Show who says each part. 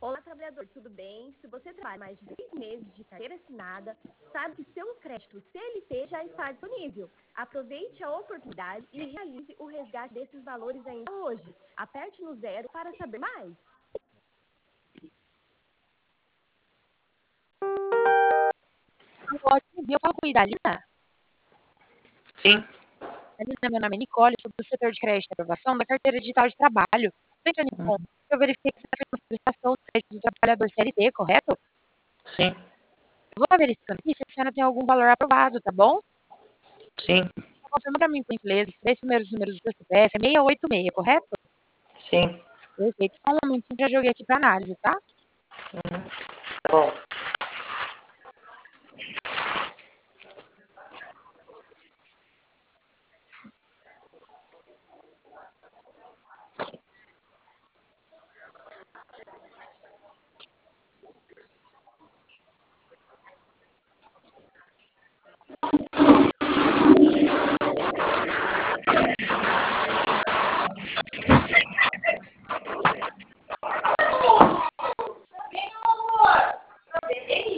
Speaker 1: Olá, trabalhador, tudo bem? Se você trabalha mais de 3 meses de carteira assinada, sabe que seu crédito CLT já está disponível. Aproveite a oportunidade e realize o resgate desses valores ainda hoje. Aperte no 0 para saber mais.
Speaker 2: Ótimo dia, eu falo com a Idalina.
Speaker 3: Sim,
Speaker 2: Idalina, meu nome é Nicole, sou do setor de crédito e aprovação da carteira digital de trabalho. Veja, Nicole, eu verifiquei que você fez uma solicitação do crédito do trabalhador CLT, correto?
Speaker 3: sim,
Speaker 2: Eu vou verificando aqui se a senhora tem algum valor aprovado, tá bom?
Speaker 3: sim,
Speaker 2: Confirma para mim, por gentileza, os 3 primeiros números do seu CPF é 686, correto?
Speaker 3: sim.
Speaker 2: Perfeito. Só um momentinho, já joguei aqui para análise, tá?
Speaker 3: Tá bom.